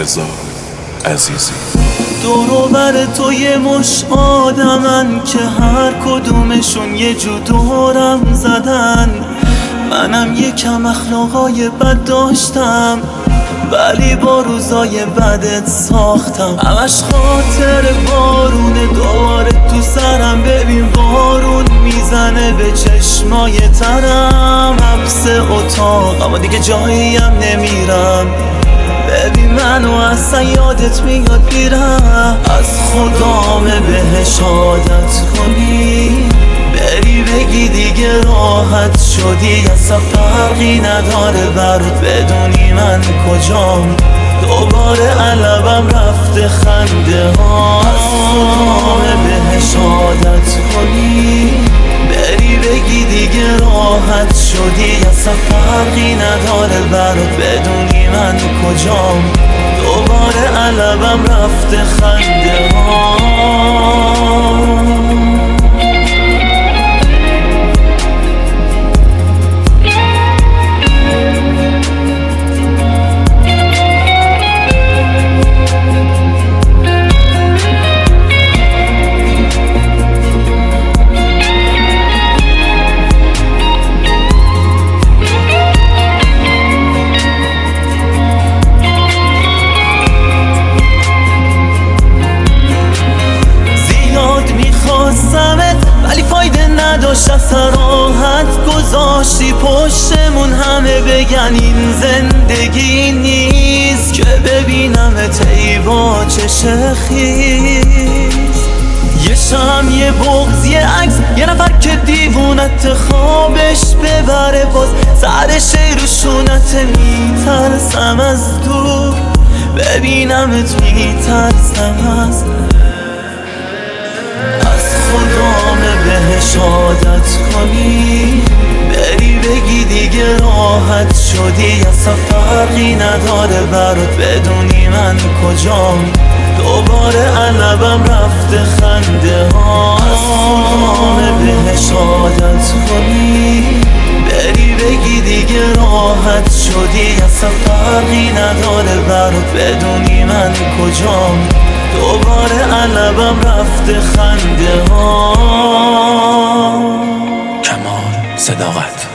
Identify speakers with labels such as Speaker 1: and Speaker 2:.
Speaker 1: رضا عزیزی.
Speaker 2: دورو بر تو یه مش آدمن که هر کدومشون یه جو دورم زدن. منم یکم اخلاقای بد داشتم ولی با روزای بدت ساختم. همش خاطر بارونه دوباره تو سرم. ببین بارون میزنه به چشمای ترم. حبس اتاق اما دیگه جایی هم نمیرم. ببین منو اصلا یادت میاد میرم. از خدامه بهش عادت کنی بری بگی دیگه راحت شدی. اصلا فرقی نداره برات بدونی من کجام. دوباره علبم رفته خنده ها. از خدامه بهش عادت کنی بری بگی دیگه راحت شدی. اصلا فرقی نداره برات بدونی من کجام. دوباره علبم رفته خنده ها. ولی فایده نداشت. از راحت گذاشتی پشتمون همه بگن این زندگی نیست. که ببینمت ای با چش خیز. یه شم یه بغض یه عکس یه نفر که دیوونت خوابش ببره. باز سر شیروشونت میترسم از دور. ببینمت میترسم از خدامه بهش عادت کنی بری بگی دیگه راحت شدی. اصلا فرقی نداره برات بدونی من کجام. دوباره علبم رفته خنده ها. از خدامه بهش عادت کنی بری بگی دیگه راحت شدی. اصلا فرقی نداره برات بدونی من کجام. دوباره علبم رفته خنده ها.
Speaker 3: کمال صداقت.